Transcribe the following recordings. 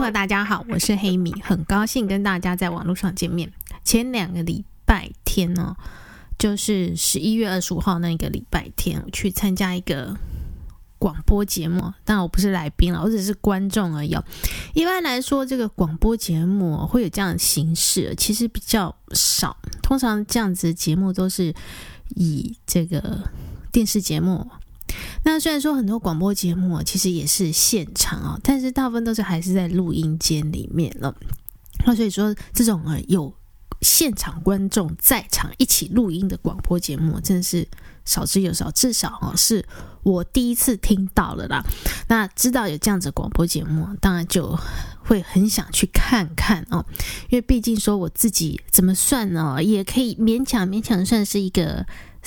朋友大家好，我是黑米，很高兴跟大家在网络上见面。前2个礼拜天呢，就是11月25号那个礼拜天，我去参加一个广播节目，当然我不是来宾了，我只是观众而已。一般来说，这个广播节目会有这样的形式，其实比较少。通常这样子的节目都是以这个电视节目。那虽然说很多广播节目其实也是现场但是大部分都是还是在录音间里面了。那所以说这种有现场观众在场一起录音的广播节目真的是少之又少，至少是我第一次听到了啦。那知道有这样子的广播节目，当然就会很想去看看因为毕竟说我自己怎么算呢，也可以勉强算是一个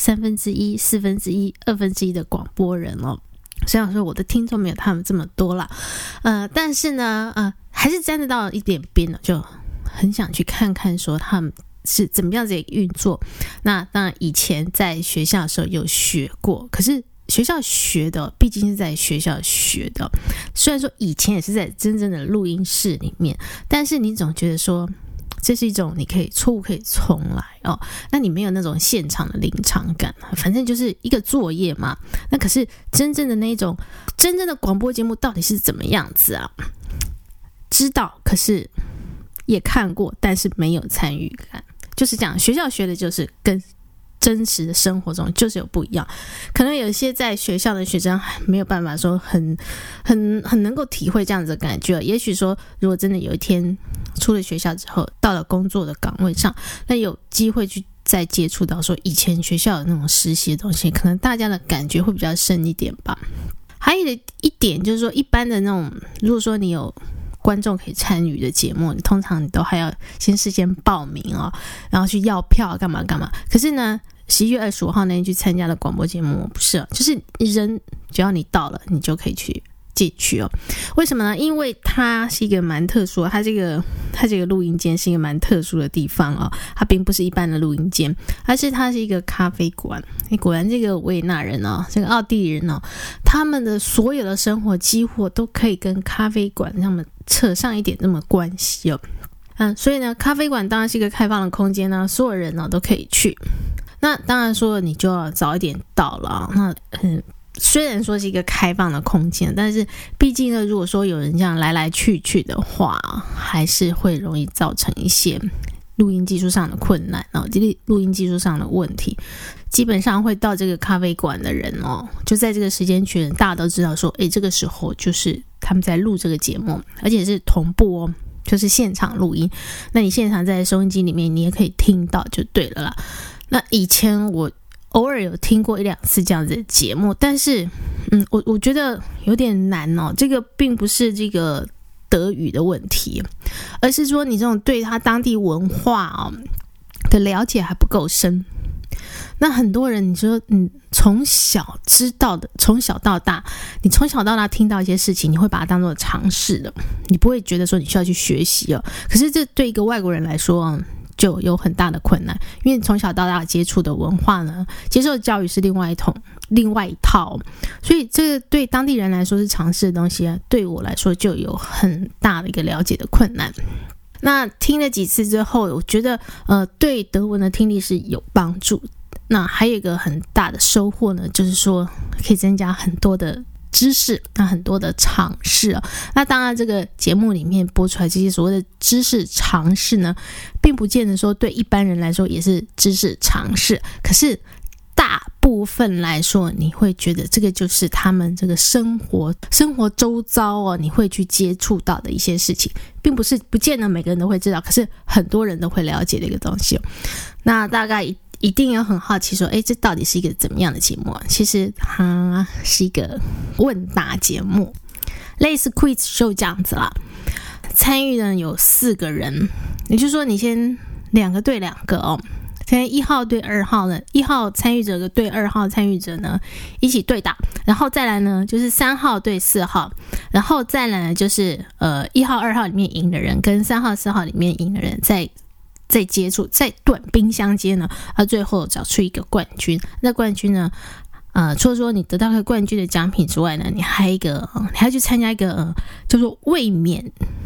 1/3、1/4、1/2的广播人虽然说我的听众没有他们这么多啦，但是呢还是沾得到一点边的，就很想去看看说他们是怎么样子的运作。那当然以前在学校的时候有学过，可是学校学的毕竟是在学校学的，虽然说以前也是在真正的录音室里面，但是你总觉得说这是一种你可以错误可以重来那你没有那种现场的临场感，反正就是一个作业嘛。那可是真正的那种真正的广播节目到底是怎么样子啊？知道，可是也看过，但是没有参与感，就是这样。学校学的就是跟真实的生活中就是有不一样，可能有一些在学校的学生没有办法说很能够体会这样子的感觉。也许说如果真的有一天出了学校之后到了工作的岗位上，那有机会去再接触到说以前学校的那种实习的东西，可能大家的感觉会比较深一点吧。还有一点就是说，一般的那种如果说你有观众可以参与的节目，通常你都还要事先报名然后去要票干嘛。可是呢11月25号那天去参加的广播节目不是就是人只要你到了你就可以去进去为什么呢？因为它是一个蛮特殊的，它这个录音间是一个蛮特殊的地方它并不是一般的录音间，它是一个咖啡馆。果然这个维也纳人这个奥地利人他们的所有的生活几乎都可以跟咖啡馆他们扯上一点这么关系所以呢咖啡馆当然是一个开放的空间所有人都可以去。那当然说你就要早一点到了那虽然说是一个开放的空间，但是毕竟呢如果说有人这样来来去去的话，还是会容易造成一些录音技术上的困难录音技术上的问题。基本上会到这个咖啡馆的人就在这个时间区，大家都知道说这个时候就是他们在录这个节目，而且是同步就是现场录音。那你现场在收音机里面你也可以听到就对了啦。那以前我偶尔有听过1-2次这样子的节目，但是我觉得有点难这个并不是这个德语的问题，而是说你这种对他当地文化的了解还不够深。那很多人你说从小知道的，从小到大听到一些事情，你会把它当作常识的，你不会觉得说你需要去学习可是这对一个外国人来说就有很大的困难，因为你从小到大接触的文化呢，接受的教育是另外一套，所以这个对当地人来说是常识的东西对我来说就有很大的一个了解的困难。那听了几次之后，我觉得对德文的听力是有帮助。那还有一个很大的收获呢，就是说可以增加很多的知识，那很多的常识那当然这个节目里面播出来这些所谓的知识常识呢，并不见得说对一般人来说也是知识常识，可是大部分来说你会觉得这个就是他们这个生活周遭你会去接触到的一些事情，并不是不见得每个人都会知道，可是很多人都会了解的一个东西那大概一定有很好奇说这到底是一个怎么样的节目其实它是一个问答节目，类似 quiz show 这样子啦。参与呢有4个人，也就是说你先2个对2个现在1号对2号呢，1号参与者对2号参与者呢一起对打，然后再来呢就是3号对4号，然后再来呢就是1号2号里面赢的人跟3号4号里面赢的人再接触，再短兵相接呢最后找出一个冠军。那冠军呢除了说你得到个冠军的奖品之外呢，你还要去参加一个叫做卫冕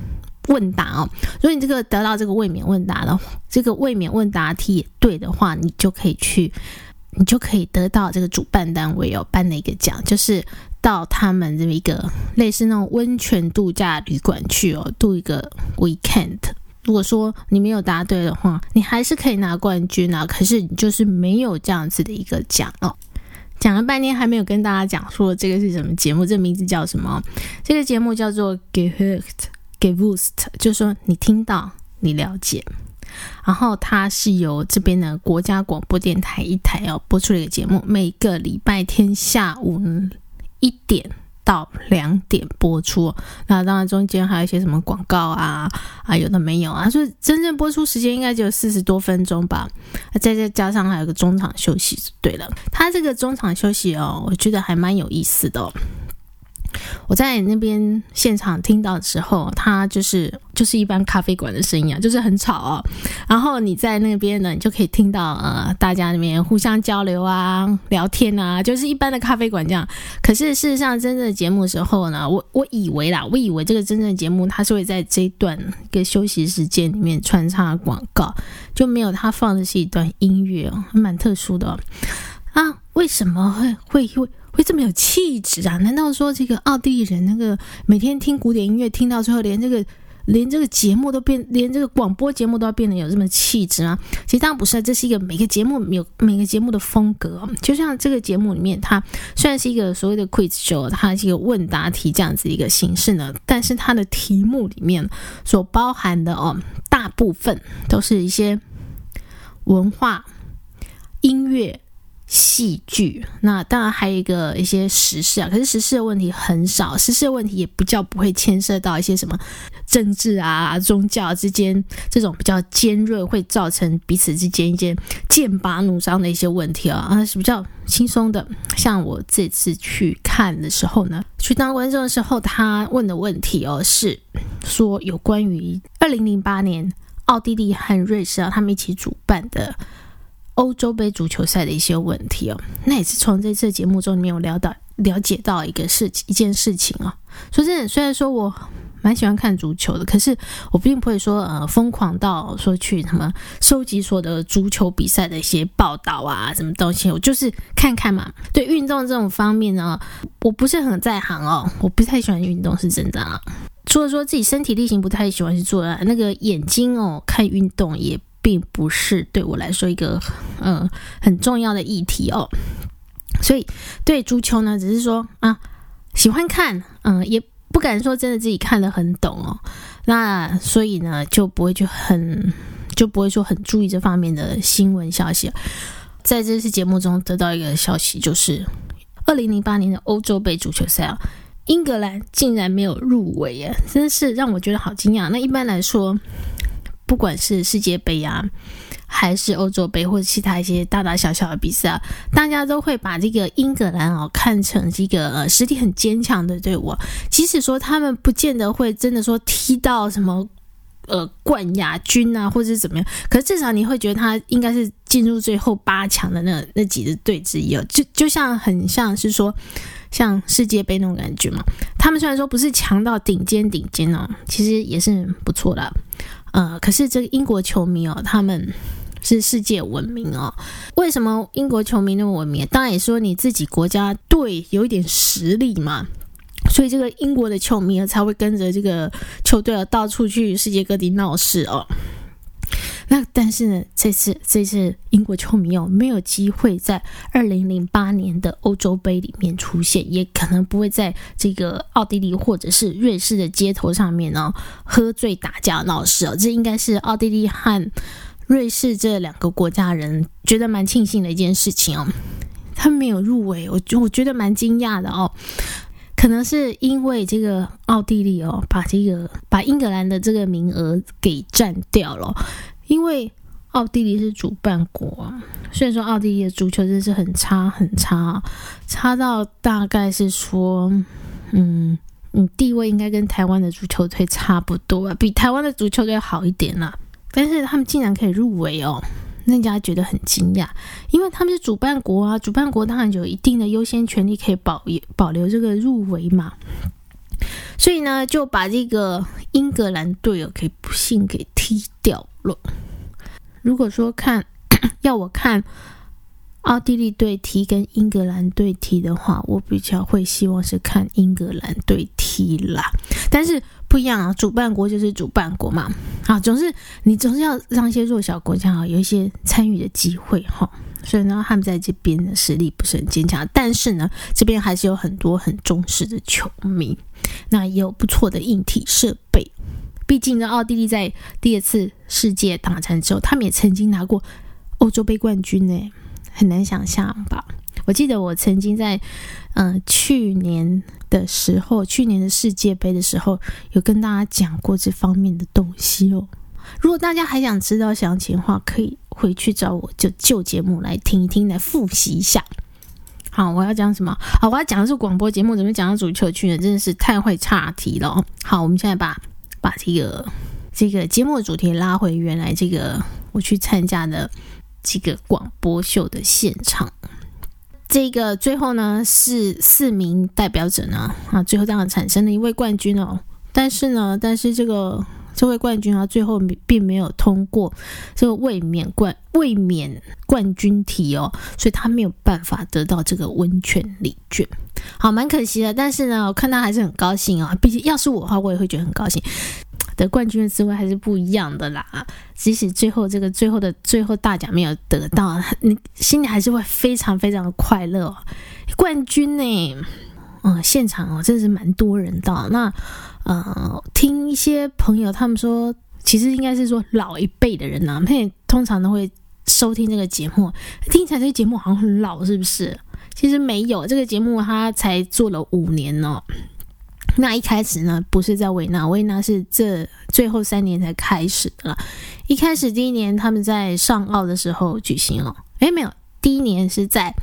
问答哦。如果你这个得到这个卫冕问答的这个卫冕问答题也对的话，你就可以得到这个主办单位颁的一个奖，就是到他们这么一个类似那种温泉度假旅馆去度一个 weekend。如果说你没有答对的话，你还是可以拿冠军啊，可是你就是没有这样子的一个奖哦。讲了半天还没有跟大家讲说这个是什么节目，这个名字叫什么？这个节目叫做 Gewusst， 就是说你听到你了解。然后它是由这边的国家广播电台一台播出的一个节目，每个礼拜天下午1点到2点播出。那当然中间还有一些什么广告啊有的没有啊，所以真正播出时间应该就有40多分钟吧，再加上还有个中场休息对了。它这个中场休息我觉得还蛮有意思的我在那边现场听到的时候，它就是一般咖啡馆的声音就是很吵然后你在那边呢，你就可以听到大家那边互相交流啊、聊天啊，就是一般的咖啡馆这样。可是事实上真正的节目的时候呢，我以为这个真正的节目它是会在这一段一个休息时间里面穿插广告，就没有它放的是一段音乐蛮特殊的为什么会这么有气质啊？难道说这个奥地利人那个每天听古典音乐听到最后连这个节目都连这个广播节目都要变得有这么气质吗？其实当然不是这是一个每个节目有每个节目的风格就像这个节目里面，它虽然是一个所谓的 quiz show， 它是一个问答题这样子一个形式呢，但是它的题目里面所包含的大部分都是一些文化、音乐、戏剧，那当然还有一些时事可是时事的问题很少，时事的问题也不会牵涉到一些什么政治宗教之间这种比较尖锐会造成彼此之间一些剑拔弩张的一些问题是比较轻松的。像我这次去看的时候呢，去当观众的时候，他问的问题是说有关于2008年奥地利和瑞士他们一起主办的欧洲杯足球赛的一些问题那也是从这次节目中里面我了解到一件事情说真的，虽然说我蛮喜欢看足球的，可是我并不会说疯狂到说去什么收集所有的足球比赛的一些报道什么东西，我就是看看嘛。对运动这种方面呢，我不是很在行我不太喜欢运动是真的除了说自己身体力行不太喜欢去做那个眼睛看运动也并不是对我来说一个很重要的议题所以对足球呢，只是说喜欢看也不敢说真的自己看得很懂那所以呢就不会说很注意这方面的新闻消息。在这次节目中得到一个消息，就是2008年的欧洲杯足球赛英格兰竟然没有入围耶，真是让我觉得好惊讶。那一般来说不管是世界杯还是欧洲杯或者其他一些大大小小的比赛大家都会把这个英格兰看成一个实力很坚强的队伍，即使说他们不见得会真的说踢到什么冠亚军或者是怎么样，可是至少你会觉得他应该是进入最后8强的那几支队之一就像很像是说像世界杯那种感觉嘛。他们虽然说不是强到顶尖其实也是不错的可是这个英国球迷他们是世界闻名为什么英国球迷那么闻名？当然也说你自己国家队有一点实力嘛，所以这个英国的球迷才会跟着这个球队到处去世界各地闹事那但是呢，这次英国球迷没有机会在2008年的欧洲杯里面出现，也可能不会在这个奥地利或者是瑞士的街头上面喝醉打架闹事这应该是奥地利和瑞士这2个国家人觉得蛮庆幸的一件事情他们没有入围，我觉得蛮惊讶的可能是因为这个奥地利把英格兰的这个名额给占掉了，因为奥地利是主办国虽然说奥地利的足球真的是很差差到大概是说地位应该跟台湾的足球队差不多比台湾的足球队好一点但是他们竟然可以入围那人家觉得很惊讶，因为他们是主办国主办国当然有一定的优先权利可以保留这个入围嘛。 所以呢就把这个英格兰队给不幸给踢掉了。如果说要我看奥地利队踢跟英格兰队踢的话，我比较会希望是看英格兰队踢啦。但是不一样啊，主办国就是主办国嘛，你总是要让一些弱小国家有一些参与的机会哈。所以呢，他们在这边的实力不是很坚强，但是呢，这边还是有很多很忠实的球迷，那也有不错的硬体设备。毕竟呢，奥地利在第二次世界大战之后，他们也曾经拿过欧洲杯冠军呢，很难想象吧？我记得我曾经在去年的世界杯的时候，有跟大家讲过这方面的东西哦。如果大家还想知道详情的话，可以回去找我旧节目来听一听，来复习一下。好，我要讲什么？好，我要讲的是广播节目，怎么讲到足球去呢？真的是太会岔题了哦。好，我们现在把这个节目的主题拉回原来这个我去参加的这个广播秀的现场。这个最后呢是4名代表者呢最后这样产生了一位冠军哦。但是这位冠军最后并没有通过这个卫冕冠军题哦，所以他没有办法得到这个温泉礼券。好，蛮可惜的。但是呢，我看他还是很高兴哦。毕竟要是我的话，我也会觉得很高兴。得冠军的滋味还是不一样的啦。即使最后大奖没有得到，你心里还是会非常非常的快乐哦。冠军呢，现场真的是蛮多人的。那听一些朋友他们说，其实应该是说老一辈的人他们通常都会收听这个节目，听起来这个节目好像很老，是不是？其实没有，这个节目它才做了5年哦。那一开始呢，不是在维纳是这最后3年才开始的啦。一开始第1年他们在上奥的时候举行哦，没有，第1年是在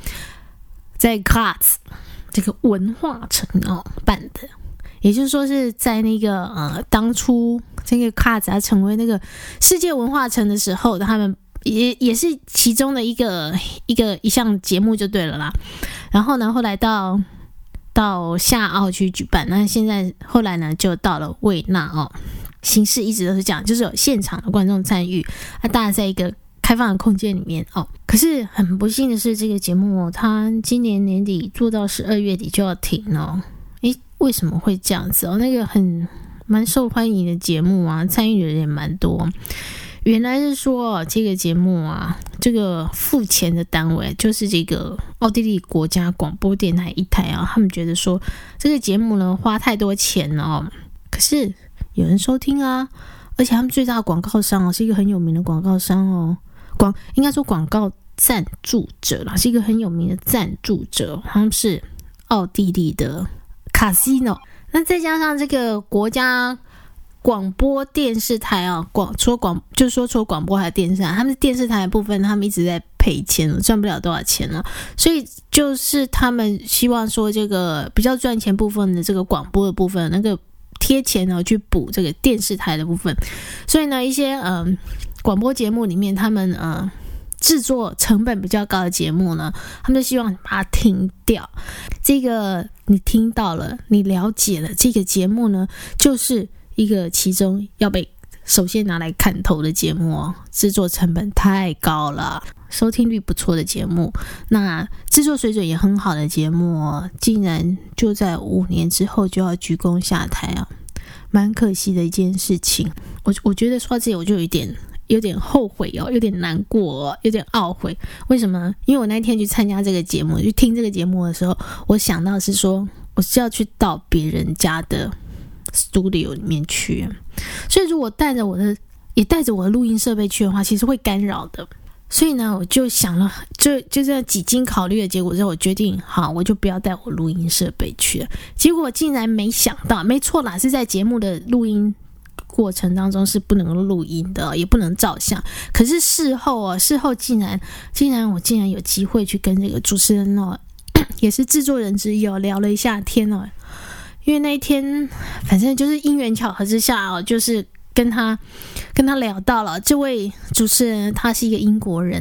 Graz 这个文化城办的。也就是说是在那个当初这个卡扎成为那个世界文化城的时候，他们也是其中的一项节目就对了啦。然后呢，后来到夏奥去举办，那现在后来呢就到了维纳形式一直都是这样，就是有现场的观众参与，大家在一个开放的空间里面可是很不幸的是，这个节目它今年年底做到12月底就要停了。为什么会这样子那个蛮受欢迎的节目参与的人也蛮多。原来是说这个节目这个付钱的单位就是这个奥地利国家广播电台1台他们觉得说这个节目呢花太多钱了可是有人收听而且他们最大的广告商是一个很有名的广告商应该说广告赞助者啦，是一个很有名的赞助者，他们是奥地利的Casino。 那再加上这个国家广播电视台除了广播还有电视台，他们电视台的部分他们一直在赔钱赚不了多少钱所以就是他们希望说这个比较赚钱部分的这个广播的部分那个贴钱去补这个电视台的部分。所以呢一些广播节目里面他们制作成本比较高的节目呢，他们就希望把它停掉。这个你听到了，你了解了，这个节目呢就是一个其中要被首先拿来砍头的节目制作成本太高了，收听率不错的节目，那制作水准也很好的节目竟然就在5年之后就要鞠躬下台蛮可惜的一件事情。我觉得说到这里我就有点后悔有点难过有点懊悔。为什么？因为我那天去参加这个节目，去听这个节目的时候，我想到是说我是要去到别人家的 studio 里面去，所以如果带着我的录音设备去的话，其实会干扰的。所以呢，我就想了，就这样几经考虑的结果之后，我决定好，我就不要带我录音设备去了。结果竟然没想到，没错啦，是在节目的录音过程当中是不能录音的，也不能照相。可是事后竟然我有机会去跟这个主持人也是制作人之一聊了一下天因为那一天反正就是因缘巧合之下就是跟他聊到了这位主持人，他是一个英国人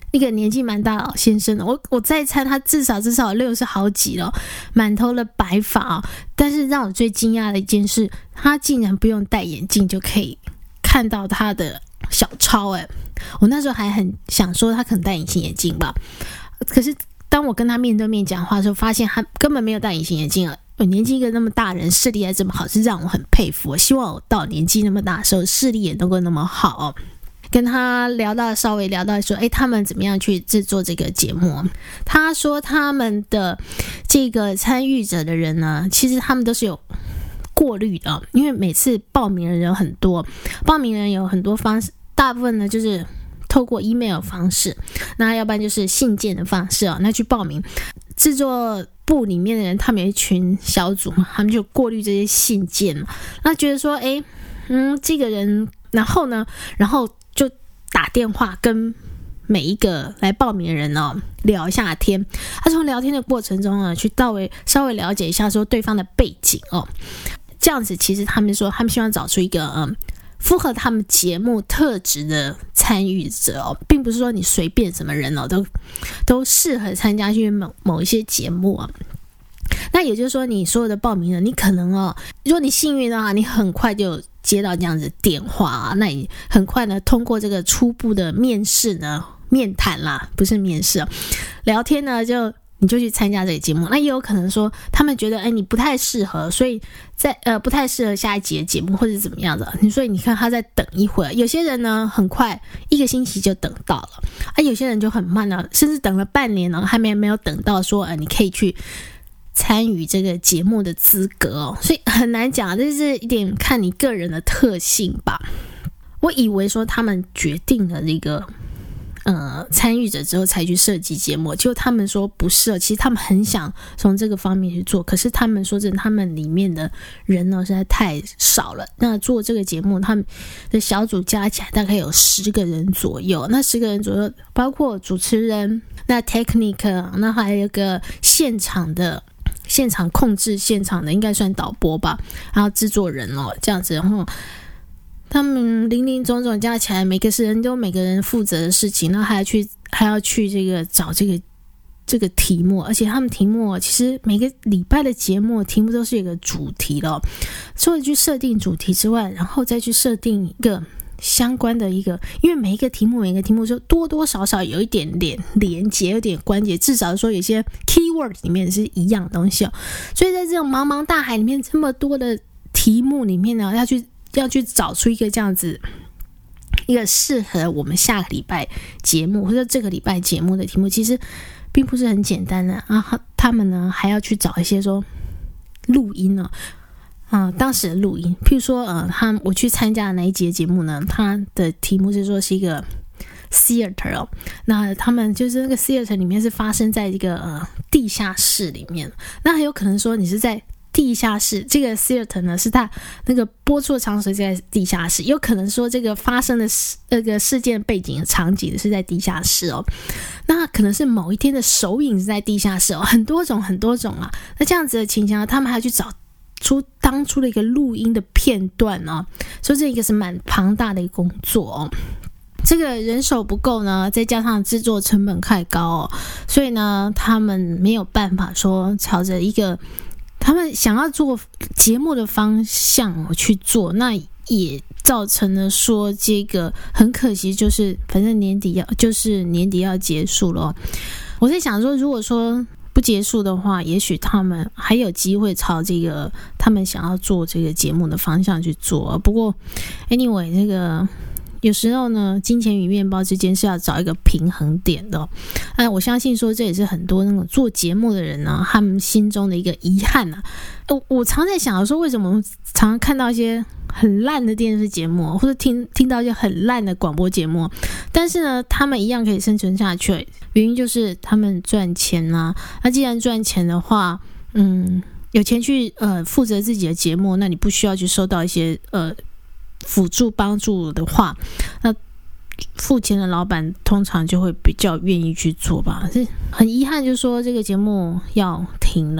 一个年纪蛮大的老先生的，我再猜他至少60好几了，满头的白发但是让我最惊讶的一件事，他竟然不用戴眼镜就可以看到他的小抄我那时候还很想说他可能戴隐形眼镜吧，可是当我跟他面对面讲话的时候，发现他根本没有戴隐形眼镜年纪一个那么大人视力还这么好，是让我很佩服。我希望我到年纪那么大的时候视力也能够那么好跟他稍微聊到说他们怎么样去制作这个节目。他说他们的这个参与者的人呢，其实他们都是有过滤的，因为每次报名的人有很多，报名人有很多方式，大部分呢就是透过 email 方式，那要不然就是信件的方式那去报名。制作部里面的人他们有一群小组嘛，他们就过滤这些信件嘛，那觉得说这个人，然后就打电话跟每一个来报名的人聊一下天。他从聊天的过程中去稍微了解一下说对方的背景这样子其实他们说他们希望找出一个符合他们节目特质的参与者并不是说你随便什么人都适合参加去某一些节目那也就是说你所有的报名人，你可能如果你幸运的话，你很快就接到这样子的电话那你很快呢通过这个初步的面试呢，面谈啦，不是面试聊天呢你就去参加这个节目。那也有可能说他们觉得你不太适合，所以在不太适合下一集的节目或者怎么样的，所以你看他在等一会儿。有些人呢很快1个星期就等到了有些人就很慢了，甚至等了半年还没有等到说你可以去参与这个节目的资格所以很难讲，这是一点看你个人的特性吧。我以为说他们决定了这个参与者之后才去设计节目，结果他们说不是其实他们很想从这个方面去做，可是他们说真的他们里面的人呢实在太少了。那做这个节目他们的小组加起来大概有10个人左右，那10个人左右包括主持人，那 technique， 那还有一个现场控制现场的应该算导播吧，然后制作人这样子，然后他们林林总总加起来每个人都每个人负责的事情，然后还要去这个找这个题目，而且他们题目其实每个礼拜的节目题目都是有一个主题的除了去设定主题之外，然后再去设定一个相关的一个，因为每一个题目就多多少少有一点连结，有点关节，至少说有些 keyword 里面是一样的东西所以在这种茫茫大海里面这么多的题目里面呢，要去找出一个这样子一个适合我们下个礼拜节目或者这个礼拜节目的题目，其实并不是很简单的他们呢还要去找一些说录音当时的录音，譬如说我去参加的那一集的节目呢，它的题目是说是一个 theater 那他们就是那个 theater 里面是发生在一个地下室里面，那很有可能说你是在地下室，这个 theater 呢是它那个播出的场所在地下室，有可能说这个发生的那个事件背景的场景是在地下室那可能是某一天的首映是在地下室很多种那这样子的情形他们还要去找出当初的一个录音的片段所以这一个是蛮庞大的一个工作这个人手不够呢，再加上制作成本太高所以呢他们没有办法说朝着一个他们想要做节目的方向去做，那也造成了说这个很可惜，就是反正年底要结束了我在想说如果说不结束的话，也许他们还有机会朝这个他们想要做这个节目的方向去做不过 anyway 这个有时候呢金钱与面包之间是要找一个平衡点的我相信说这也是很多那种做节目的人呢他们心中的一个遗憾我常在想说为什么我们常常看到一些很烂的电视节目或者听到一些很烂的广播节目，但是呢他们一样可以生存下去，原因就是他们赚钱那既然赚钱的话有钱去负责自己的节目，那你不需要去收到一些辅助帮助的话，那付钱的老板通常就会比较愿意去做吧。很遗憾就是说这个节目要停了，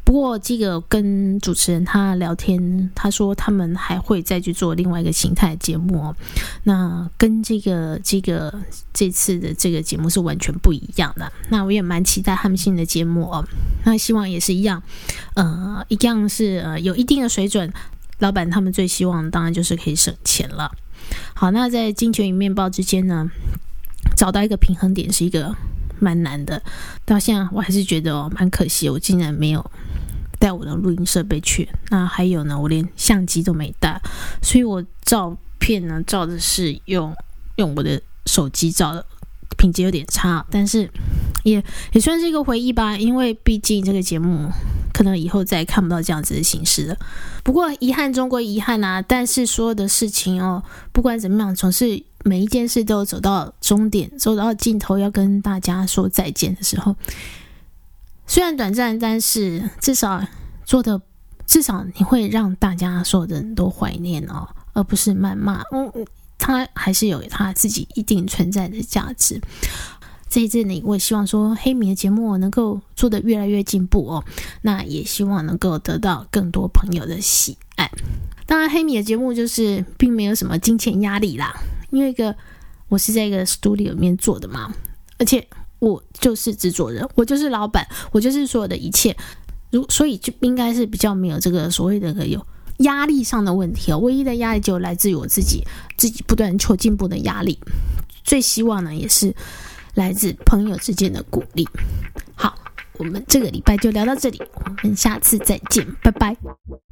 不过这个跟主持人他聊天，他说他们还会再去做另外一个形态的节目哦，那跟这次的这个节目是完全不一样的。那我也蛮期待他们新的节目哦，那希望也是一样是有一定的水准。老板他们最希望当然就是可以省钱了。好，那在金泉与面包之间呢，找到一个平衡点是一个蛮难的。到现在我还是觉得蛮可惜，我竟然没有带我的录音设备去。那还有呢，我连相机都没带，所以我照片呢照的是用我的手机照的，品质有点差，但是也算是一个回忆吧，因为毕竟这个节目可能以后再也看不到这样子的形式了。不过遗憾终归遗憾啊，但是所有的事情不管怎么样，总是每一件事都走到终点，走到尽头，要跟大家说再见的时候，虽然短暂，但是至少你会让大家所有的人都怀念而不是谩骂。它还是有它自己一定存在的价值。这一次呢，我也希望说黑米的节目能够做得越来越进步那也希望能够得到更多朋友的喜爱。当然黑米的节目就是并没有什么金钱压力啦，因为我是在一个 studio 里面做的嘛，而且我就是制作人，我就是老板，我就是所有的一切，所以就应该是比较没有这个所谓的有压力上的问题唯一的压力就来自于我自己不断求进步的压力。最希望呢，也是来自朋友之间的鼓励。好，我们这个礼拜就聊到这里，我们下次再见，拜拜。